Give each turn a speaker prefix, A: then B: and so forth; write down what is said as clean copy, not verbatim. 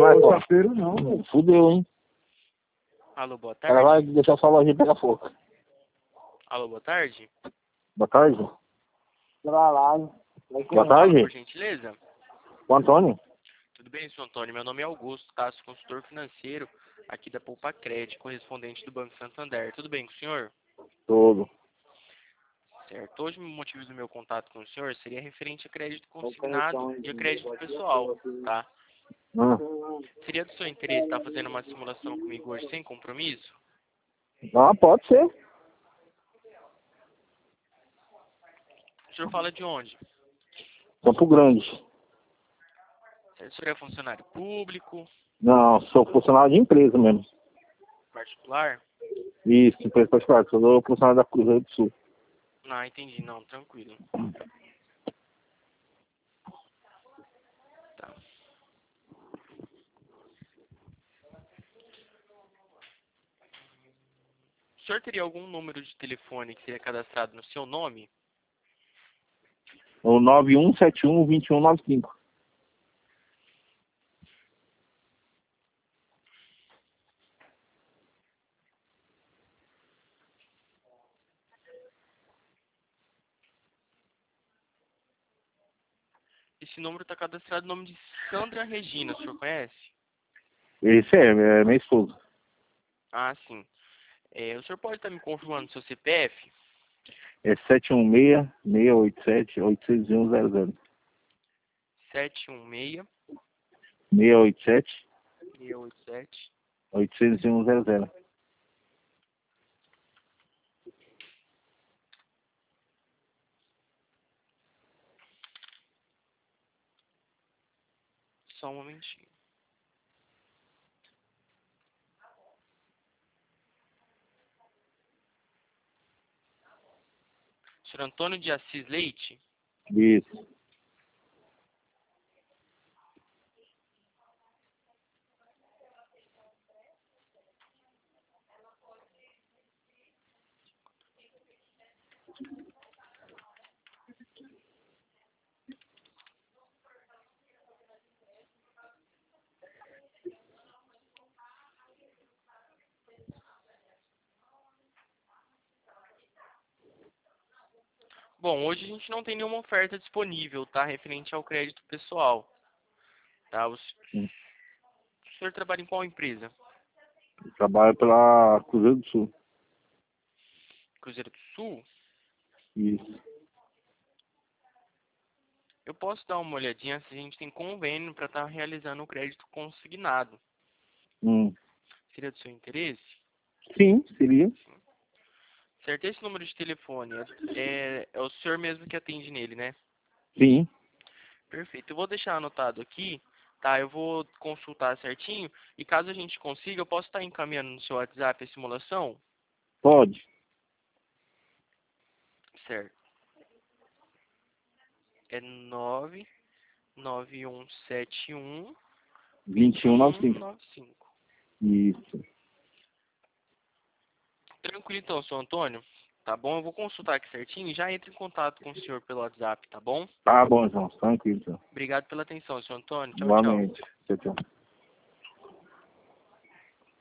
A: Marcos.
B: Safeiro não, velho.
A: Fudeu, hein?
C: Alô, boa
A: Ela vai
C: tarde.
A: deixar sua lojinha pegar fogo.
C: Alô, boa tarde.
A: Boa tarde.
B: Pra lá.
A: Boa
C: Fala,
A: tarde.
C: por gentileza.
A: O Antônio?
C: Tudo bem, senhor Antônio? Meu nome é Augusto, tá? Sou consultor financeiro aqui da Poupa Crédito, correspondente do Banco Santander. Tudo bem com o senhor?
A: Tudo.
C: Certo. Hoje o motivo do meu contato com o senhor seria referente a crédito consignado e a crédito pessoal, tá? Seria do seu interesse estar fazendo uma simulação comigo hoje sem compromisso?
A: Ah, pode ser.
C: O senhor fala de onde?
A: Campo Grande.
C: O senhor é funcionário público,
A: Não, sou funcionário de empresa mesmo.
C: particular?
A: Isso, empresa particular. Sou funcionário da Cruzeiro do Sul.
C: Não, entendi. Não, tranquilo. Tá. O senhor teria algum número de telefone que seria cadastrado no seu nome?
A: O 9171-2195.
C: Esse número está cadastrado no nome de Sandra Regina, o senhor conhece?
A: Esse é minha esposa.
C: Ah, sim. O senhor pode estar me confirmando seu CPF?
A: É 716-687-80100.
C: 716
A: 687
C: 687.
A: 80100.
C: Só um momentinho. Senhor Antônio de Assis Leite?
A: Isso.
C: Bom, hoje a gente não tem nenhuma oferta disponível, tá? Referente ao crédito pessoal. Tá? O senhor trabalha em qual empresa?
A: Trabalho pela Cruzeiro do Sul.
C: Cruzeiro do Sul?
A: Isso.
C: Eu posso dar uma olhadinha se a gente tem convênio para estar realizando o crédito consignado. Seria do seu interesse?
A: Sim, seria.
C: Certo, esse número de telefone é o senhor mesmo que atende nele, né?
A: Sim.
C: Perfeito. Eu vou deixar anotado aqui, tá? Eu vou consultar certinho e caso a gente consiga, eu posso estar encaminhando no seu WhatsApp a simulação?
A: Pode.
C: Certo. É 99171
A: 2195.
C: 2195.
A: Isso.
C: Tranquilo então, senhor Antônio. Tá bom? Eu vou consultar aqui certinho e já entro em contato com o senhor pelo WhatsApp, tá bom?
A: Tá bom, então. Tranquilo, então.
C: Obrigado pela atenção, senhor Antônio. Tchau, tchau.
A: Igualmente. Tchau, tchau.